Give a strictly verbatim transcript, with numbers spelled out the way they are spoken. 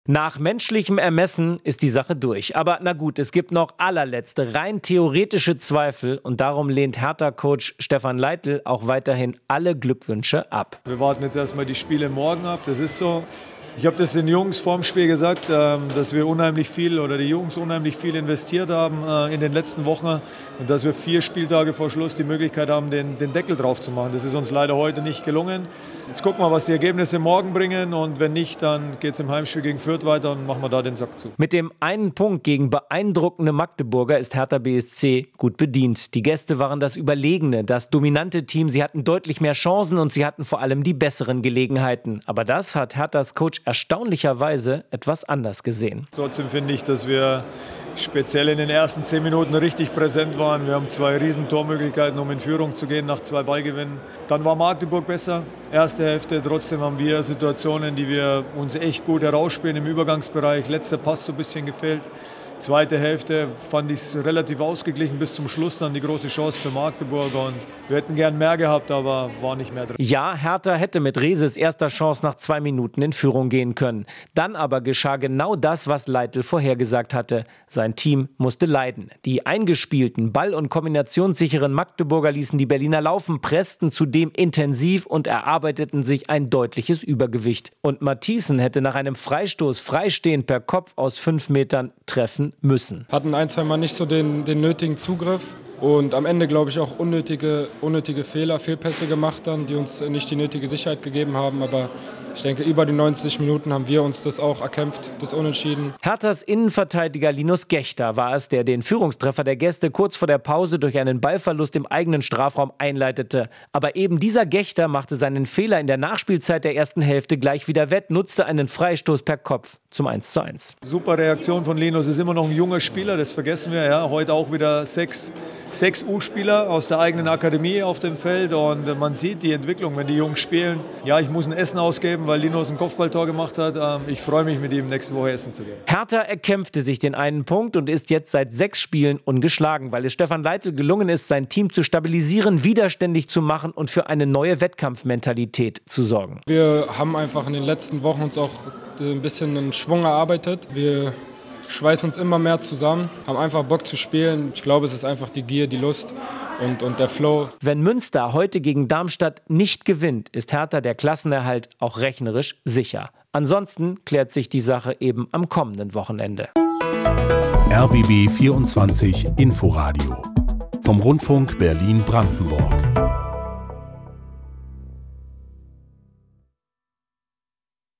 Nach menschlichem Ermessen ist die Sache durch. Aber na gut, es gibt noch allerletzte, rein theoretische Zweifel. Und darum lehnt Hertha-Coach Stefan Leitl auch weiterhin alle Glückwünsche ab. Wir warten jetzt erstmal die Spiele morgen ab. Das ist so. Ich habe das den Jungs vorm Spiel gesagt, dass wir unheimlich viel oder die Jungs unheimlich viel investiert haben in den letzten Wochen und dass wir vier Spieltage vor Schluss die Möglichkeit haben, den, den Deckel drauf zu machen. Das ist uns leider heute nicht gelungen. Jetzt gucken wir, was die Ergebnisse morgen bringen und wenn nicht, dann geht es im Heimspiel gegen Fürth weiter und machen wir da den Sack zu. Mit dem einen Punkt gegen beeindruckende Magdeburger ist Hertha B S C gut bedient. Die Gäste waren das überlegene, das dominante Team. Sie hatten deutlich mehr Chancen und sie hatten vor allem die besseren Gelegenheiten. Aber das hat Herthas Coach erstaunlicherweise etwas anders gesehen. Trotzdem finde ich, dass wir speziell in den ersten zehn Minuten richtig präsent waren. Wir haben zwei riesen Tormöglichkeiten, um in Führung zu gehen nach zwei Ballgewinnen. Dann war Magdeburg besser, erste Hälfte. Trotzdem haben wir Situationen, die wir uns echt gut herausspielen im Übergangsbereich. Letzter Pass so ein bisschen gefehlt. Zweite Hälfte fand ich es relativ ausgeglichen, bis zum Schluss dann die große Chance für Magdeburg und wir hätten gern mehr gehabt, aber war nicht mehr drin. Ja, Hertha hätte mit Reses erster Chance nach zwei Minuten in Führung gehen können. Dann aber geschah genau das, was Leitl vorhergesagt hatte. Sein Team musste leiden. Die eingespielten, ball- und kombinationssicheren Magdeburger ließen die Berliner laufen, pressten zudem intensiv und erarbeiteten sich ein deutliches Übergewicht. Und Mathiessen hätte nach einem Freistoß freistehend per Kopf aus fünf Metern treffen müssen. Hatten ein, zwei Mal nicht so den, den nötigen Zugriff und am Ende, glaube ich, auch unnötige, unnötige Fehler, Fehlpässe gemacht dann, die uns nicht die nötige Sicherheit gegeben haben. Aber ich denke, über die neunzig Minuten haben wir uns das auch erkämpft, das Unentschieden. Herthas Innenverteidiger Linus Gächter war es, der den Führungstreffer der Gäste kurz vor der Pause durch einen Ballverlust im eigenen Strafraum einleitete. Aber eben dieser Gächter machte seinen Fehler in der Nachspielzeit der ersten Hälfte gleich wieder wett, nutzte einen Freistoß per Kopf zum eins zu eins. Super Reaktion von Linus, ist immer noch ein junger Spieler, das vergessen wir. Ja. Heute auch wieder sechs, sechs U-Spieler aus der eigenen Akademie auf dem Feld und man sieht die Entwicklung, wenn die Jungs spielen. Ja, ich muss ein Essen ausgeben, weil Linus ein Kopfballtor gemacht hat. Ich freue mich, mit ihm nächste Woche essen zu gehen. Hertha erkämpfte sich den einen Punkt und ist jetzt seit sechs Spielen ungeschlagen, weil es Stefan Leitl gelungen ist, sein Team zu stabilisieren, widerständig zu machen und für eine neue Wettkampfmentalität zu sorgen. Wir haben einfach in den letzten Wochen uns auch ein bisschen einen Schwung erarbeitet. Wir schweißen uns immer mehr zusammen, haben einfach Bock zu spielen. Ich glaube, es ist einfach die Gier, die Lust und, und der Flow. Wenn Münster heute gegen Darmstadt nicht gewinnt, ist Hertha der Klassenerhalt auch rechnerisch sicher. Ansonsten klärt sich die Sache eben am kommenden Wochenende. R B B vierundzwanzig Inforadio vom Rundfunk Berlin-Brandenburg.